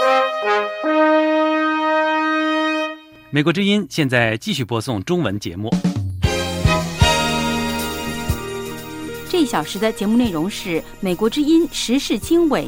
美国之音现在继续播送中文节目。 这一小时的节目内容是美国之音时事经纬。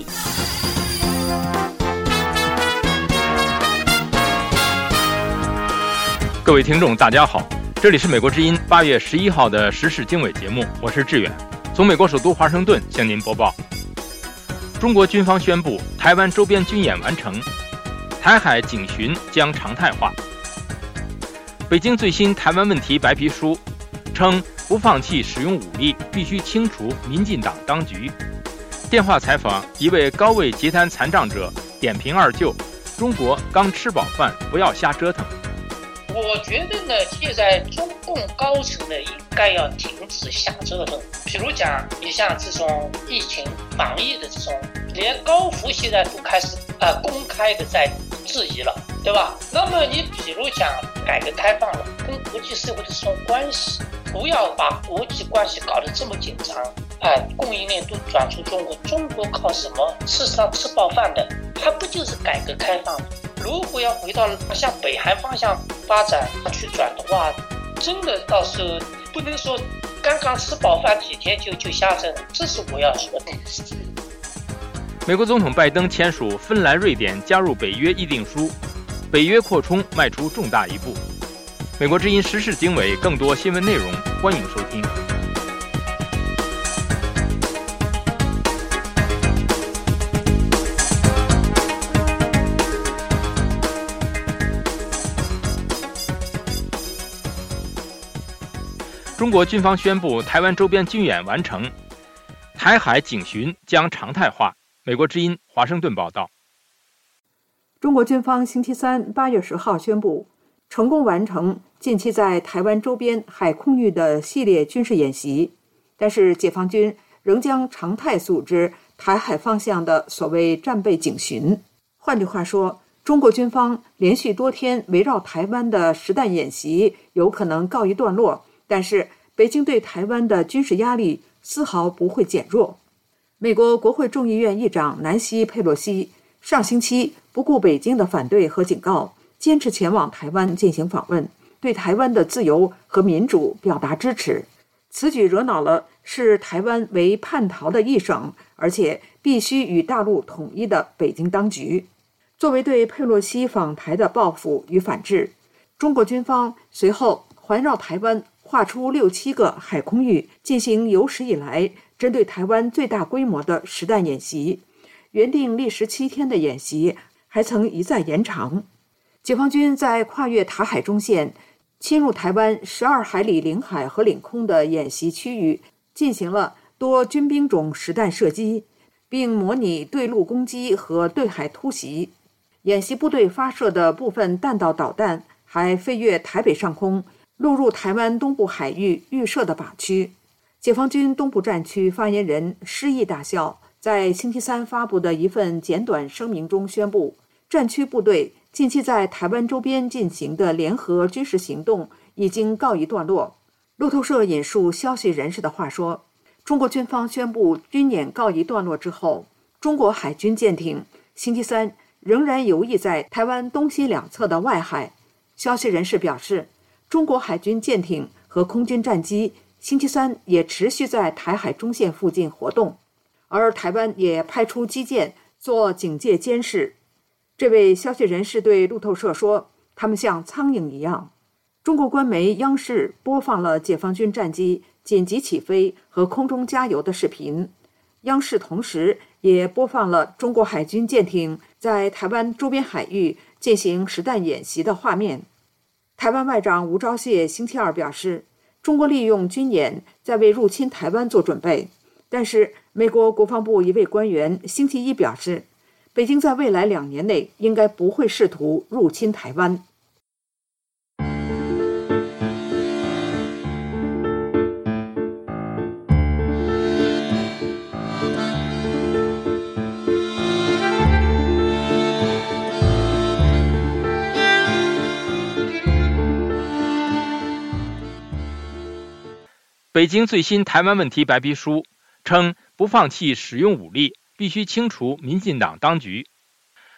各位听众大家好，这里是美国之音8月11号的时事经纬节目，我是志远，从美国首都华盛顿向您播报。中国军方宣布台湾周边军演完成，台海警巡将常态化。北京最新台湾问题白皮书称，不放弃使用武力，必须清除民进党当局。电话采访一位高位截瘫残障者，点评二舅：中国刚吃饱饭，不要瞎折腾。 我觉得呢，现在中共高层呢应该要停止瞎折腾。比如讲，你像这种疫情防疫的这种，连高福现在都开始公开的在质疑了，对吧？那么你比如讲改革开放了，跟国际社会的这种关系，不要把国际关系搞得这么紧张，供应链都转出中国，中国靠什么吃饱饭的？它不就是改革开放吗？如果要回到向北韩方向发展去转的话，真的到时候不能说刚刚吃饱饭几天就瞎整，这是我要说的。 美国总统拜登签署芬兰、瑞典加入北约议定书，北约扩充迈出重大一步。美国之音时事经纬更多新闻内容，欢迎收听。中国军方宣布台湾周边军演完成，台海警巡将常态化。美国之音华盛顿报道。 中国军方星期三8月10号宣布，成功完成近期在台湾周边海空域的系列军事演习，但是解放军仍将常态组织台海方向的所谓战备警巡。换句话说，中国军方连续多天围绕台湾的实弹演习有可能告一段落，但是北京对台湾的军事压力丝毫不会减弱。美国国会众议院议长南希·佩洛西上星期不顾北京的反对和警告，坚持前往台湾进行访问，对台湾的自由和民主表达支持。此举惹恼了视台湾为叛逃的一省，而且必须与大陆统一的北京当局。作为对佩洛西访台的报复与反制，中国军方随后环绕台湾划出6、7个海空域，进行有史以来针对台湾最大规模的实弹演习。原定历时7天的演习还曾一再延长。解放军在跨越台海中线，侵入台湾12海里领海和领空的演习区域，进行了多军兵种实弹射击，并模拟对陆攻击和对海突袭。演习部队发射的部分弹道导弹还飞越台北上空，落入台湾东部海域预设的靶区。解放军东部战区发言人施毅大校在星期三发布的一份简短声明中宣布，战区部队近期在台湾周边进行的联合军事行动已经告一段落。路透社引述消息人士的话说，中国军方宣布军演告一段落之后，中国海军舰艇星期三仍然游弋在台湾东西两侧的外海。消息人士表示，中国海军舰艇和空军战机星期三也持续在台海中线附近活动，而台湾也派出机舰做警戒监视。这位消息人士对路透社说，他们像苍蝇一样。中国官媒央视播放了解放军战机紧急起飞和空中加油的视频。央视同时也播放了中国海军舰艇在台湾周边海域进行实弹演习的画面。台湾外长吴钊燮星期二表示，中国利用军演在为入侵台湾做准备。但是美国国防部一位官员星期一表示，北京在未来2年内应该不会试图入侵台湾。 北京最新台湾问题白皮书称，不放弃使用武力，必须清除民进党当局。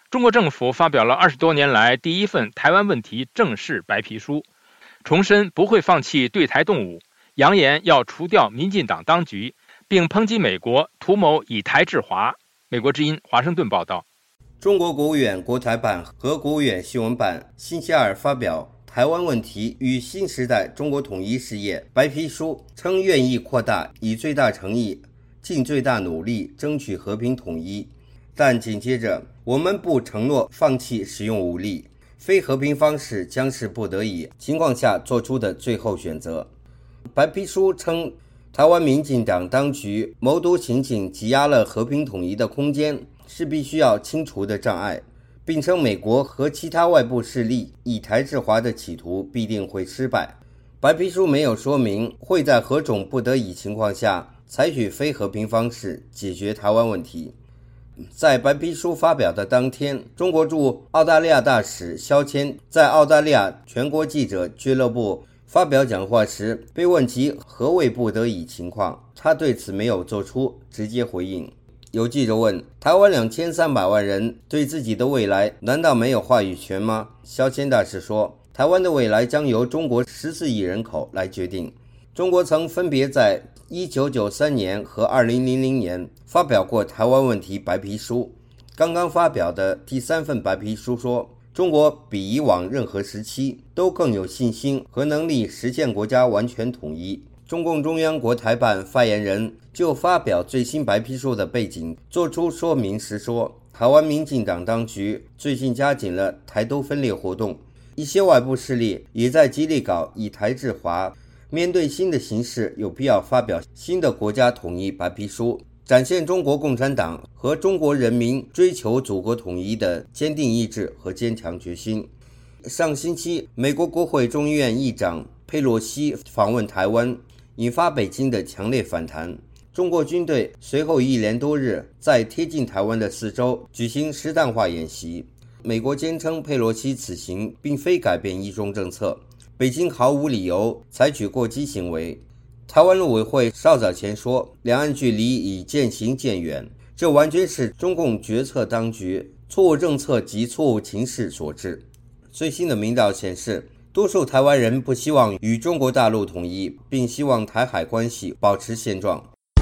中国政府发表了20多年来第一份台湾问题正式白皮书，重申不会放弃对台动武，扬言要除掉民进党当局，并抨击美国图谋以台制华。美国之音华盛顿报道。 中国国务院国台办和国务院新闻办星期二发表台湾问题与新时代中国统一事业白皮书，称愿意扩大，以最大诚意，尽最大努力争取和平统一，但紧接着我们不承诺放弃使用武力，非和平方式将是不得已情况下做出的最后选择。白皮书称，台湾民进党当局谋独行径，挤压了和平统一的空间，是必须要清除的障碍，并称美国和其他外部势力以台制华的企图必定会失败。白皮书没有说明会在何种不得已情况下采取非和平方式解决台湾问题。在白皮书发表的当天，中国驻澳大利亚大使肖谦在澳大利亚全国记者俱乐部发表讲话时，被问及何谓不得已情况，他对此没有做出直接回应。有记者问，台湾2300万人对自己的未来难道没有话语权吗？肖谦大使说，台湾的未来将由中国14亿人口来决定。中国曾分别在1993年和2000年发表过台湾问题白皮书，刚刚发表的第3份白皮书说，中国比以往任何时期都更有信心和能力实现国家完全统一。中共中央国台办发言人就发表最新白皮书的背景作出说明时说，台湾民进党当局最近加紧了台独分裂活动，一些外部势力也在极力搞以台制华。面对新的形势，有必要发表新的国家统一白皮书，展现中国共产党和中国人民追求祖国统一的坚定意志和坚强决心。上星期，美国国会众议院议长佩洛西访问台湾，引发北京的强烈反弹。中国军队随后1连多日在贴近台湾的4周举行实弹化演习。美国坚称佩洛西此行并非改变一中政策，北京毫无理由采取过激行为。台湾陆委会稍早前说，两岸距离已渐行渐远，这完全是中共决策当局错误政策及错误情势所致。最新的民调显示，多数台湾人不希望与中国大陆统一，并希望台海关系保持现状。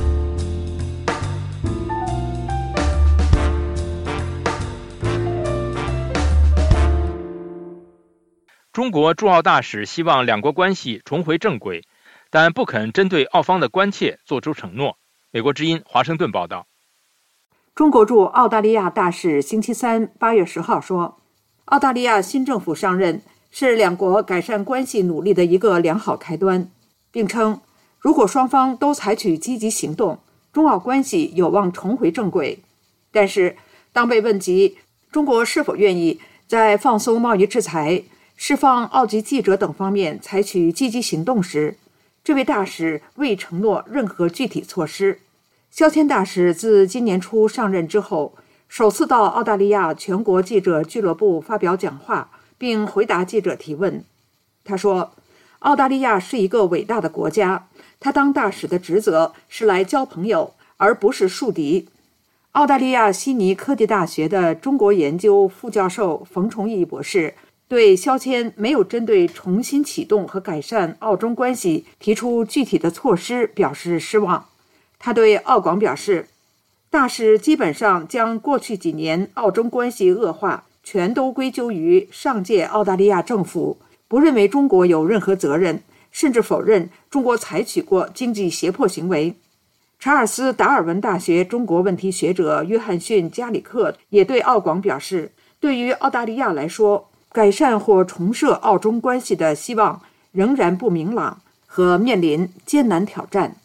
中国驻澳大使希望两国关系重回正轨，但不肯针对澳方的关切做出承诺。美国之音华盛顿报道。 中国驻澳大利亚大使星期三8月10号说，澳大利亚新政府上任是两国改善关系努力的一个良好开端，并称如果双方都采取积极行动，中澳关系有望重回正轨。但是当被问及中国是否愿意在放松贸易制裁、释放澳籍记者等方面采取积极行动时，这位大使未承诺任何具体措施。肖谦大使自今年初上任之后，首次到澳大利亚全国记者俱乐部发表讲话，并回答记者提问。他说，澳大利亚是一个伟大的国家，他当大使的职责是来交朋友，而不是树敌。澳大利亚悉尼科技大学的中国研究副教授冯崇义博士对肖谦没有针对重新启动和改善澳中关系提出具体的措施表示失望。他对澳广表示，大使基本上将过去几年澳中关系恶化全都归咎于上届澳大利亚政府，不认为中国有任何责任，甚至否认中国采取过经济胁迫行为。查尔斯·达尔文大学中国问题学者约翰逊·加里克也对澳广表示，对于澳大利亚来说，改善或重设澳中关系的希望仍然不明朗和面临艰难挑战。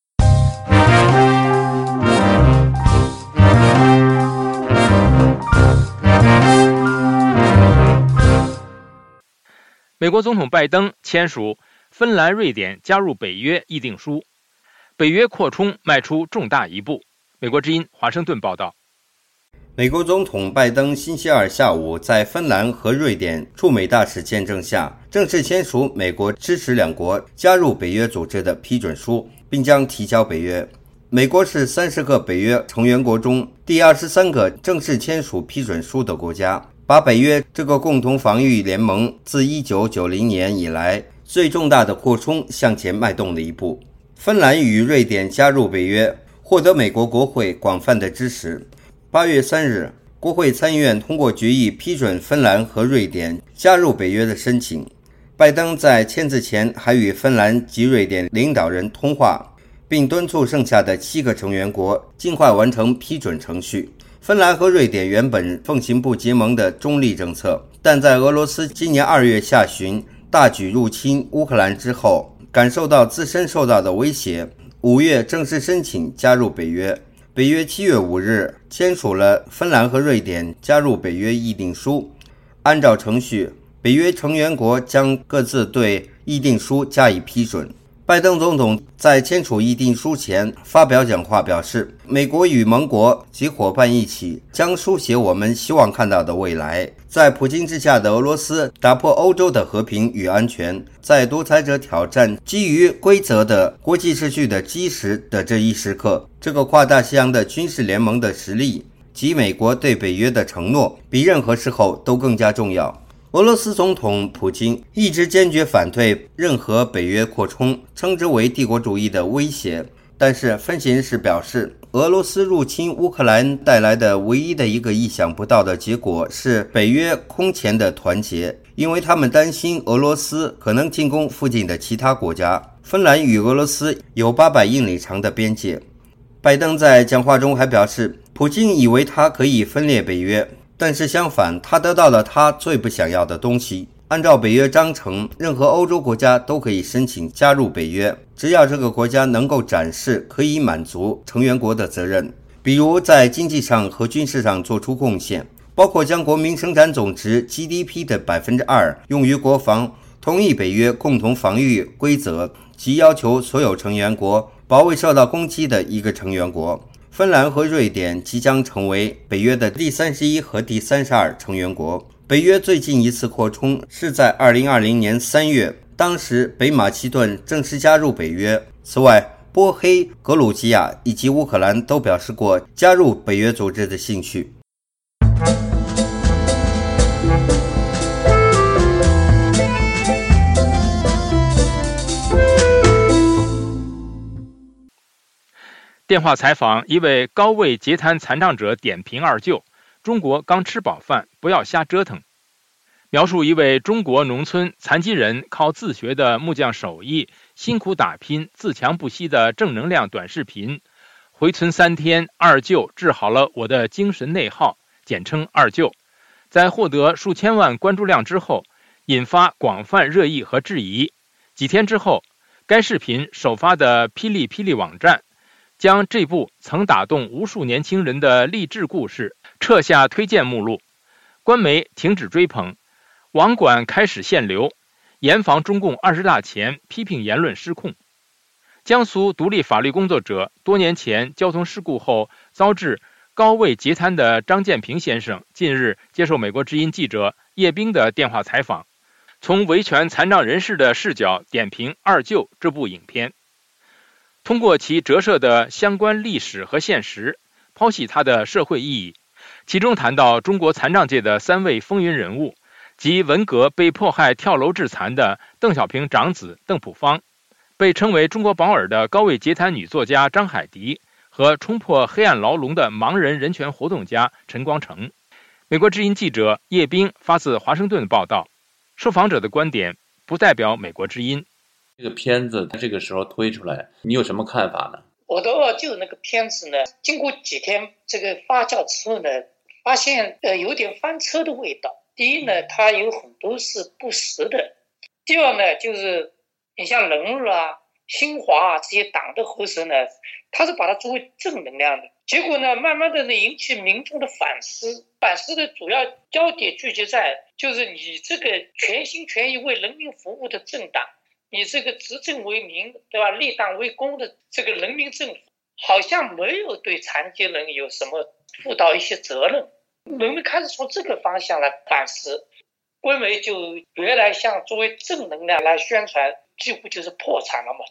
美国总统拜登签署芬兰、瑞典加入北约议定书，北约扩充迈出重大一步。美国之音华盛顿报道。 美国总统拜登星期二下午在芬兰和瑞典驻美大使见证下，正式签署美国支持两国加入北约组织的批准书，并将提交北约。 美国是30个北约成员国中第23个正式签署批准书的国家，把北约这个共同防御联盟自1990年以来最重大的扩充向前迈动了一步。芬兰与瑞典加入北约，获得美国国会广泛的支持。8月3日，国会参议院通过决议，批准芬兰和瑞典加入北约的申请。拜登在签字前还与芬兰及瑞典领导人通话，并敦促剩下的7个成员国尽快完成批准程序。芬兰和瑞典原本奉行不结盟的中立政策，但在俄罗斯今年2月下旬大举入侵乌克兰之后，感受到自身受到的威胁，5月正式申请加入北约。北约7月5日签署了芬兰和瑞典加入北约议定书。按照程序，北约成员国将各自对议定书加以批准。拜登总统在签署议定书前发表讲话表示，美国与盟国及伙伴一起将书写我们希望看到的未来。在普京之下的俄罗斯打破欧洲的和平与安全，在独裁者挑战基于规则的国际秩序的基石的这一时刻，这个跨大西洋的军事联盟的实力及美国对北约的承诺比任何时候都更加重要。俄罗斯总统普京一直坚决反对任何北约扩充，称之为帝国主义的威胁。但是分析人士表示，俄罗斯入侵乌克兰带来的唯一的一个意想不到的结果是北约空前的团结，因为他们担心俄罗斯可能进攻附近的其他国家。芬兰与俄罗斯有800英里长的边界。拜登在讲话中还表示，普京以为他可以分裂北约，但是相反，他得到了他最不想要的东西。按照北约章程，任何欧洲国家都可以申请加入北约，只要这个国家能够展示可以满足成员国的责任，比如在经济上和军事上做出贡献，包括将国民生产总值 GDP 的 2% 用于国防，同意北约共同防御规则及要求所有成员国保卫受到攻击的一个成员国。芬兰和瑞典即将成为北约的第31和第32成员国。北约最近一次扩充是在2020年3月，当时北马其顿正式加入北约。此外，波黑、格鲁吉亚以及乌克兰都表示过加入北约组织的兴趣。 电话采访一位高位截瘫残障者点评二舅：中国刚吃饱饭，不要瞎折腾。描述一位中国农村残疾人靠自学的木匠手艺，辛苦打拼，自强不息的正能量短视频。回村3天，二舅治好了我的精神内耗，简称二舅。在获得数千万关注量之后，引发广泛热议和质疑。几天之后，该视频首发的霹雳霹雳网站将这部曾打动无数年轻人的励志故事撤下推荐目录，官媒停止追捧，网管开始限流，严防中共20大前批评言论失控。江苏独立法律工作者，多年前交通事故后遭致高位截瘫的张建平先生，近日接受美国之音记者叶冰的电话采访，从维权残障人士的视角点评《二舅》这部影片。通过其折射的相关历史和现实，剖析它的社会意义，其中谈到中国残障界的3位风云人物，即文革被迫害跳楼致残的邓小平长子邓朴方，被称为中国保尔的高位截瘫女作家张海迪，和冲破黑暗牢笼的盲人人权活动家陈光诚。美国之音记者叶冰发自华盛顿报道，受访者的观点不代表美国之音。 这个片子这个时候推出来，你有什么看法呢？ 我的就那个片子呢，经过几天这个发酵之后呢，发现有点翻车的味道。第一呢，它有很多是不实的；第二呢，就是你像人日啊、新华啊这些党的喉舌呢，它是把它作为正能量的。结果呢，慢慢的呢引起民众的反思。反思的主要焦点聚集在，就是你这个全心全意为人民服务的政党，你这个执政为民，对吧？立党为公的这个人民政府，好像没有对残疾人有什么负到一些责任。人们开始从这个方向来反思，官媒就原来像作为正能量来宣传，几乎就是破产了嘛。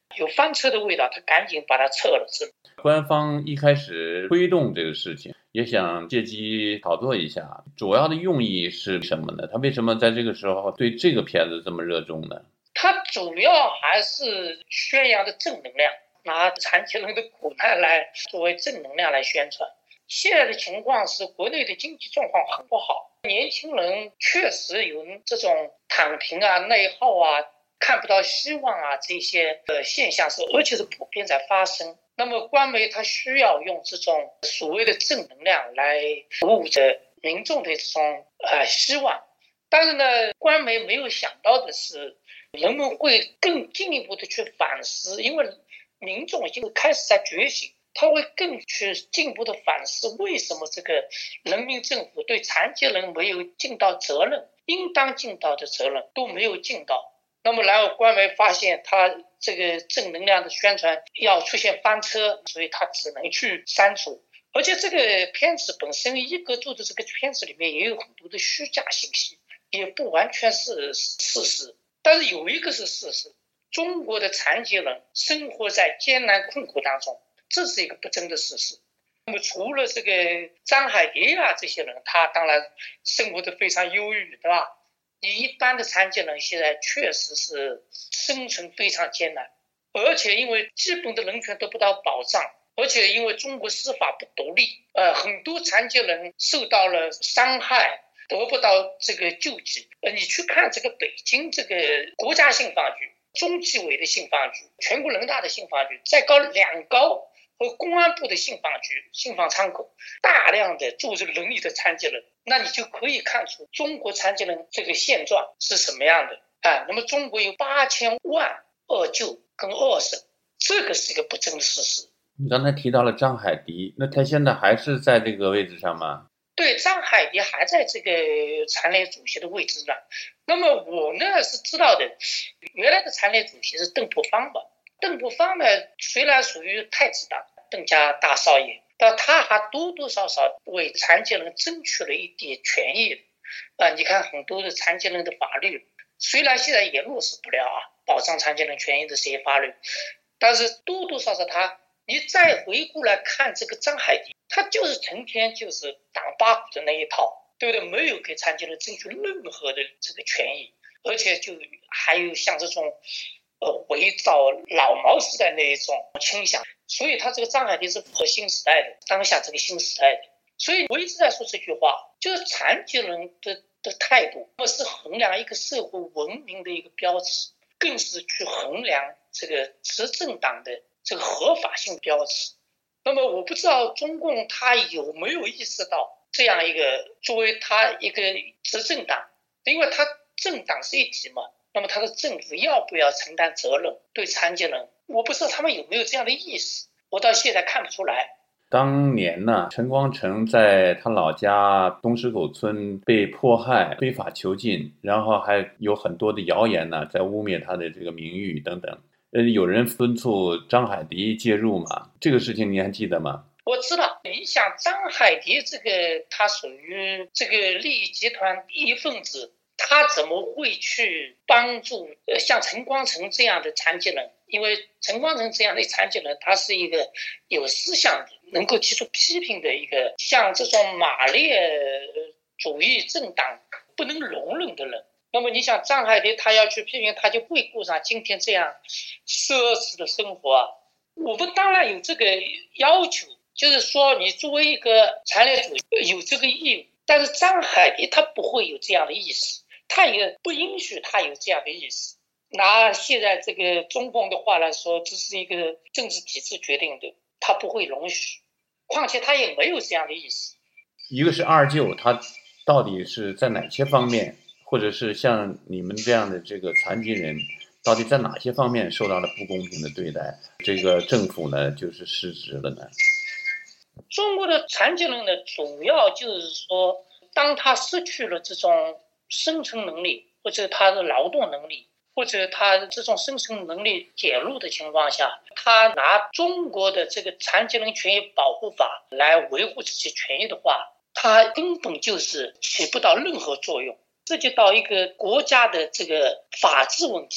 有翻车的味道，他赶紧把它撤了。 官方一开始推动这个事情，也想借机炒作一下，主要的用意是什么呢？他为什么在这个时候对这个片子这么热衷呢？ 他主要还是宣扬的正能量，拿残疾人的苦难来作为正能量来宣传。现在的情况是国内的经济状况很不好，年轻人确实有这种躺平啊、内耗啊、看不到希望啊这些现象而且是普遍在发生。那么官媒它需要用这种所谓的正能量来服务着民众的这种希望。但是呢，官媒没有想到的是，人们会更进一步的去反思，因为民众已经开始在觉醒，他会更去进一步的反思，为什么这个人民政府对残疾人没有尽到责任，应当尽到的责任都没有尽到。那么然后官媒发现他这个正能量的宣传要出现翻车，所以他只能去删除。而且这个片子本身一个做的这个片子里面也有很多的虚假信息，也不完全是事实。但是有一个是事实，中国的残疾人生活在艰难困苦当中，这是一个不争的事实。那么除了这个张海蝶啊这些人，他当然生活得非常忧郁，对吧？你一般的残疾人现在确实是生存非常艰难，而且因为基本的人权得不到保障，而且因为中国司法不独立，很多残疾人受到了伤害，得不到这个救济。你去看这个北京这个国家信访局、中纪委的信访局、全国人大的信访局，再高两高和公安部的信访局、信访窗口，大量的住着轮椅的残疾人，那你就可以看出中国残疾人这个现状是什么样的。那么中国有8000万2救跟2省，这个是一个不争的事实。 你刚才提到了张海迪，那他现在还是在这个位置上吗？ 对，张海迪还在这个残联主席的位置上。那么我呢是知道的，原来的残联主席是邓朴方吧。邓朴方呢虽然属于太子党邓家大少爷，但他还多多少少为残疾人争取了一点权益。你看很多的残疾人的法律，虽然现在也落实不了保障残疾人权益的这些法律，但是多多少少你再回顾来看这个张海迪，他就是成天就是党八股的那一套，对不对？没有给残疾人争取任何的这个权益，而且就还有像这种伪造老毛时代那一种倾向，所以他这个张海迪是符合新时代的，当下这个新时代的。所以我一直在说这句话，就是残疾人的态度是衡量一个社会文明的一个标志，更是去衡量这个执政党的这个合法性标志。那么我不知道中共他有没有意识到这样一个作为他一个执政党，因为他政党是一体嘛，那么他的政府要不要承担责任对残疾人，我不知道他们有没有这样的意识，我到现在看不出来。 当年呢，陈光诚在他老家东石口村被迫害、非法囚禁，然后还有很多的谣言呢，在污蔑他的这个名誉等等。有人敦促张海迪介入嘛？这个事情你还记得吗？ 我知道，你想张海迪这个他属于这个利益集团一分子，他怎么会去帮助像陈光诚这样的残疾人？因为陈光诚这样的残疾人，他是一个有思想的，能够提出批评的一个，像这种马列主义政党不能容忍的人。那么你想张海迪他要去批评，他就会过上今天这样奢侈的生活。我们当然有这个要求，就是说你作为一个残联主席有这个义务，但是张海迪他不会有这样的意识，他也不允许他有这样的意识。拿现在这个中共的话来说，这是一个政治体制决定的，他不会容许，况且他也没有这样的意识。 一个是二舅，他到底是在哪些方面，或者是像你们这样的这个残疾人，到底在哪些方面受到了不公平的对待？这个政府呢，就是失职了呢？ 中国的残疾人呢，主要就是说，当他失去了这种生存能力，或者他的劳动能力，或者他这种生存能力减弱的情况下，他拿中国的这个残疾人权益保护法来维护自己权益的话，他根本就是起不到任何作用，涉及到一个国家的这个法治问题。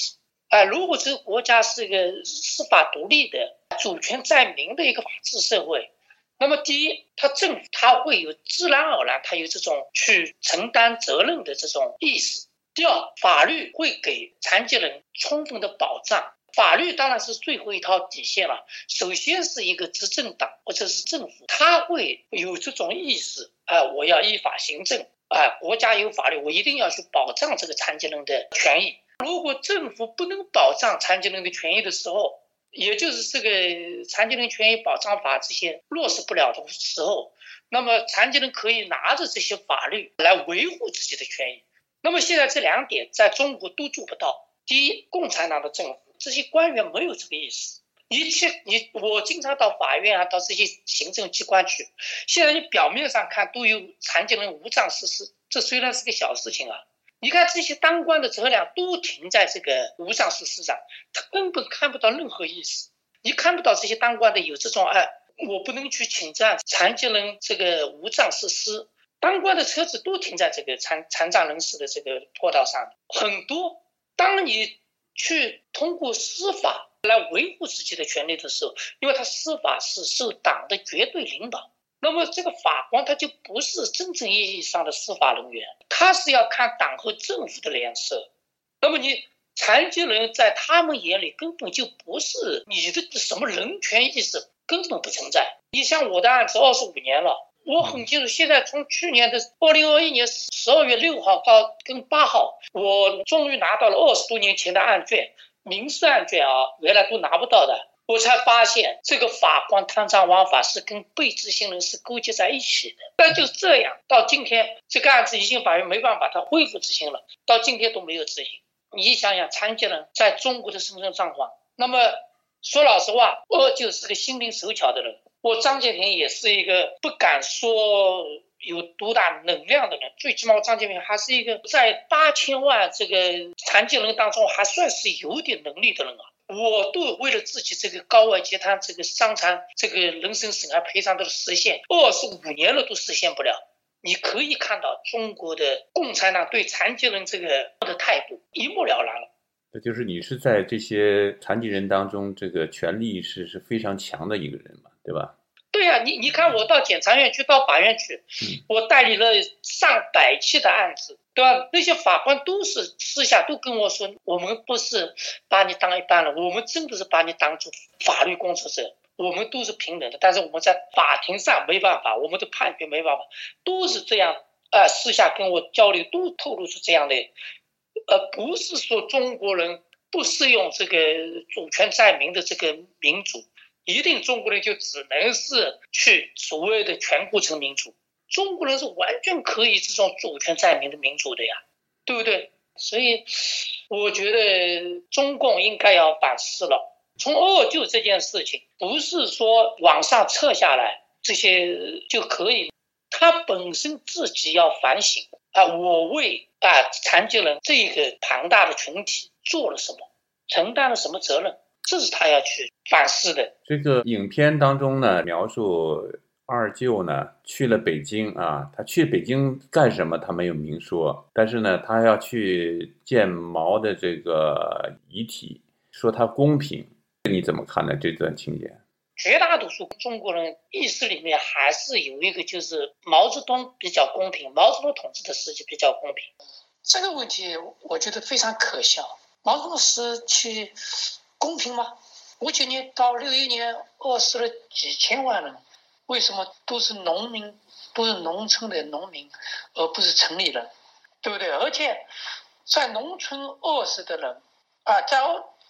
如果这个国家是一个司法独立的、主权在民的一个法治社会，那么第一，政府它会有自然而然，它有这种去承担责任的这种意识。第二，法律会给残疾人充分的保障。法律当然是最后一套底线了。首先是一个执政党或者是政府，他会有这种意识，我要依法行政，国家有法律，我一定要去保障这个残疾人的权益。如果政府不能保障残疾人的权益的时候，也就是这个残疾人权益保障法这些落实不了的时候，那么残疾人可以拿着这些法律来维护自己的权益。那么现在这两点在中国都做不到。第一，共产党的政府这些官员没有这个意识。我经常到法院到这些行政机关去，现在你表面上看都有残疾人无障实施，这虽然是个小事情你看这些当官的车辆都停在这个无障实施上，他根本看不到任何意识。你看不到这些当官的有这种我不能去请战残疾人这个无障实施。当官的车子都停在这个残障人士的这个坡道上，很多。当你去通过司法来维护自己的权利的时候，因为他司法是受党的绝对领导，那么这个法官他就不是真正意义上的司法人员，他是要看党和政府的脸色。那么你残疾人在他们眼里根本就不是你的什么人权意识，根本不存在。你像我的案子25年了，我很清楚，现在从去年的2021年12月6号到跟8号，我终于拿到了20多年前的案卷，民事案卷原来都拿不到的。我才发现这个法官贪赃枉法是跟被执行人是勾结在一起的。但就这样，到今天这个案子已经法院没办法，他恢复执行了，到今天都没有执行。你想想残疾人在中国的生存状况，那么说老实话，我就是个心灵手巧的人。我张建平也是一个不敢说有多大能量的人，最起码我张建平还是一个在8000万这个残疾人当中还算是有点能力的人我都为了自己这个高外截瘫这个伤残这个人身损害赔偿的实现25年了都实现不了。你可以看到中国的共产党对残疾人这个的态度一目了然了。 那就是你是在这些残疾人当中，这个权利意识是非常强的一个人嘛，对吧？ 对啊，你看我到检察院去，到法院去，我代理了上百起的案子，对吧？那些法官都是私下都跟我说，我们不是把你当一般人，我们真的是把你当作法律工作者，我们都是平等的。但是我们在法庭上没办法，我们的判决没办法，都是这样私下跟我交流，都透露出这样的不是说中国人不适用这个主权在民的这个民主，一定中国人就只能是去所谓的全过程民主。中国人是完全可以这种主权在民的民主的呀，对不对？所以我觉得中共应该要反思了。从229这件事情，不是说往上撤下来这些就可以，他本身自己要反省我为残疾人这个庞大的群体做了什么，承担了什么责任，这是他要去反思的。 这个影片当中呢，描述二舅呢去了北京他去北京干什么他没有明说，但是呢他要去见毛的这个遗体，说他公平。你怎么看呢这段情节？ 绝大多数中国人意识里面还是有一个，就是毛泽东比较公平，毛泽东统治的时期比较公平。这个问题我觉得非常可笑。毛泽东时期公平吗？59年到61年饿死了几千万人，为什么都是农民，都是农村的农民，而不是城里人，对不对？而且在农村饿死的人在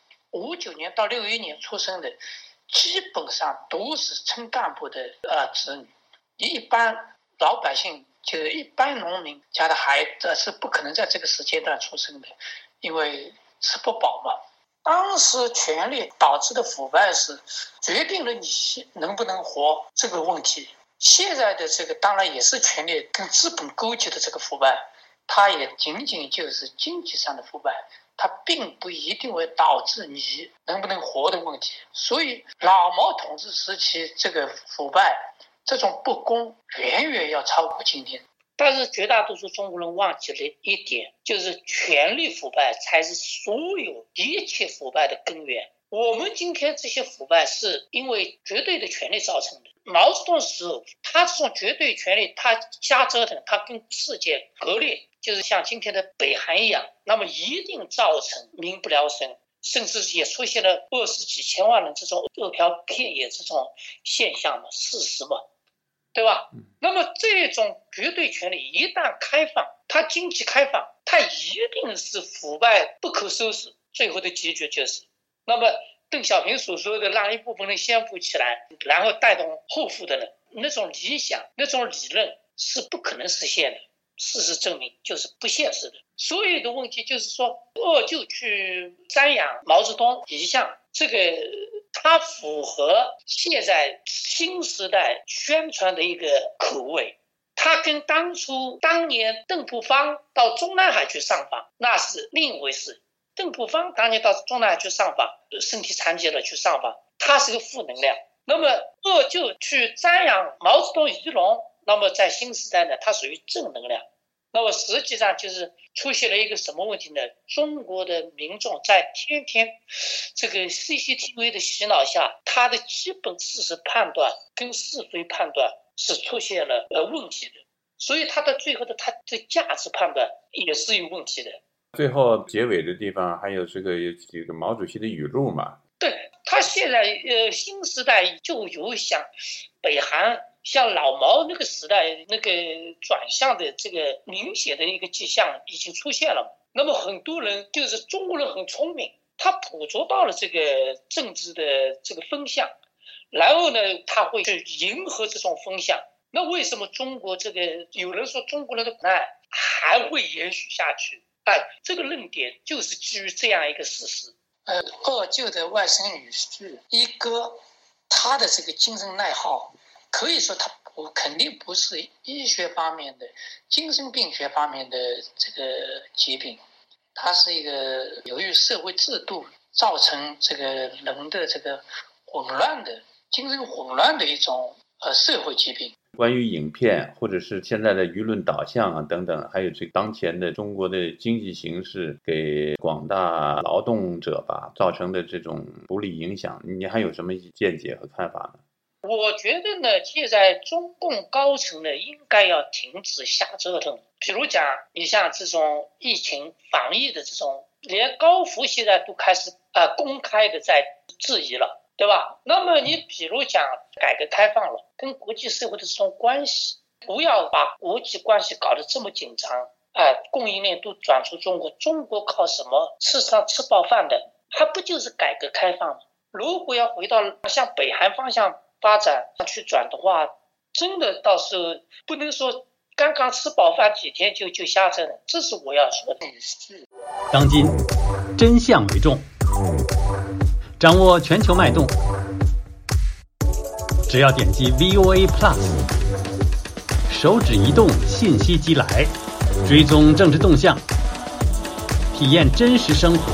59年到61年出生的基本上都是村干部的子女，一般老百姓就是一般农民家的孩子是不可能在这个时间段出生的，因为吃不饱嘛。当时权力导致的腐败是决定了你能不能活这个问题。现在的这个当然也是权力跟资本勾结的这个腐败，它也仅仅就是经济上的腐败，它并不一定会导致你能不能活的问题。所以老毛统治时期这个腐败这种不公远远要超过今天。 但是绝大多数中国人忘记了一点，就是权力腐败才是所有一切腐败的根源。我们今天这些腐败是因为绝对的权力造成的。毛泽东时候，他这种绝对权力，他瞎折腾，他跟世界割裂，就是像今天的北韩一样，那么一定造成民不聊生，甚至也出现了20几千万人这种饿殍遍野这种现象嘛，事实嘛，对吧？那么这种绝对权力一旦开放，它经济开放，它一定是腐败不可收拾，最后的结局就是，那么邓小平所说的让一部分人先富起来，然后带动后富的人，那种理想，那种理论是不可能实现的。事实证明就是不现实的。所有的问题就是说，就去瞻仰毛泽东遗像，这个它符合现在新时代宣传的一个口味。它跟当年邓朴方到中南海去上访那是另一回事。邓朴方当年到中南海去上访，身体残疾了去上访，他是个负能量。那么就去瞻仰毛泽东遗容，那么在新时代呢，它属于正能量。那么实际上就是出现了一个什么问题呢？中国的民众在天天这个 CCTV 的洗脑下，他的基本事实判断跟是非判断是出现了问题的，所以他的最后的他的价值判断也是有问题的。 最后结尾的地方还有这个毛主席的语录嘛？ 对，他现在新时代就有像北韩、像老毛那个时代那个转向的这个明显的一个迹象已经出现了。那么很多人就是中国人很聪明，他捕捉到了这个政治的这个风向，然后呢，他会去迎合这种风向。那为什么中国这个有人说中国人的苦难还会延续下去？这个论点就是基于这样一个事实。二舅的外甥女婿一哥，他的这个精神内耗，可以说他肯定不是医学方面的、精神病学方面的这个疾病，它是一个由于社会制度造成这个人的这个混乱的精神混乱的一种社会疾病。 关于影片或者是现在的舆论导向啊等等，还有这当前的中国的经济形势给广大劳动者吧造成的这种不利影响，你还有什么见解和看法呢？ 我觉得呢，现在中共高层呢应该要停止瞎折腾。比如讲，你像这种疫情防疫的这种，连高福现在都开始公开的在质疑了，对吧？那么你比如讲改革开放了，跟国际社会的这种关系，不要把国际关系搞得这么紧张，供应链都转出中国，中国靠什么吃饱饭的？还不就是改革开放吗？如果要回到像北韩方向发展去转的话，真的到时候不能说刚刚吃饱饭几天就瞎折腾，这是我要说的。 当今真相为重，掌握全球脉动，只要点击 VOA Plus， 手指移动，信息即来，追踪政治动向，体验真实生活，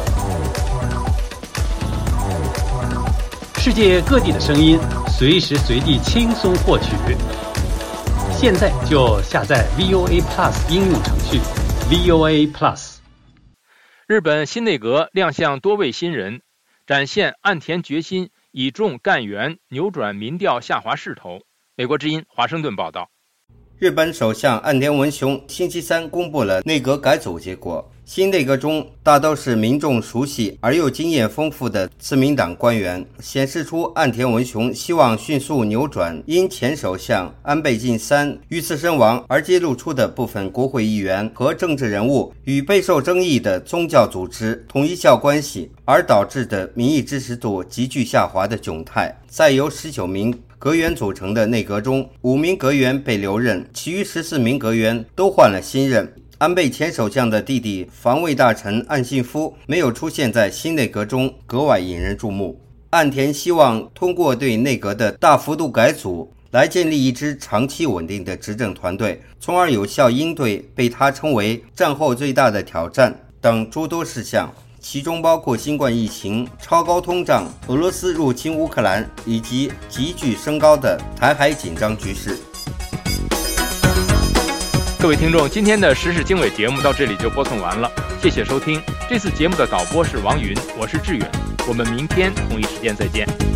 世界各地的声音，随时随地轻松获取。现在就下载 VOA Plus 应用程序 VOA Plus。 日本新内阁亮相多位新人，展现岸田决心以重干员，扭转民调下滑势头。美国之音华盛顿报道。 日本首相岸田文雄星期三公布了内阁改组结果，新内阁中大都是民众熟悉而又经验丰富的自民党官员，显示出岸田文雄希望迅速扭转因前首相安倍晋三遇刺身亡而揭露出的部分国会议员和政治人物与备受争议的宗教组织统一教关系而导致的民意支持度急剧下滑的窘态。在由19名阁员组成的内阁中，5名阁员被留任，其余14名阁员都换了新任。安倍前首相的弟弟防卫大臣岸信夫没有出现在新内阁中，格外引人注目。岸田希望通过对内阁的大幅度改组来建立一支长期稳定的执政团队，从而有效应对被他称为战后最大的挑战等诸多事项，其中包括新冠疫情、超高通胀、俄罗斯入侵乌克兰以及急剧升高的台海紧张局势。 各各位听众，今天的时事经纬节目到这里就播送完了，谢谢收听。这次节目的导播是王云，我是志远，我们明天同一时间再见。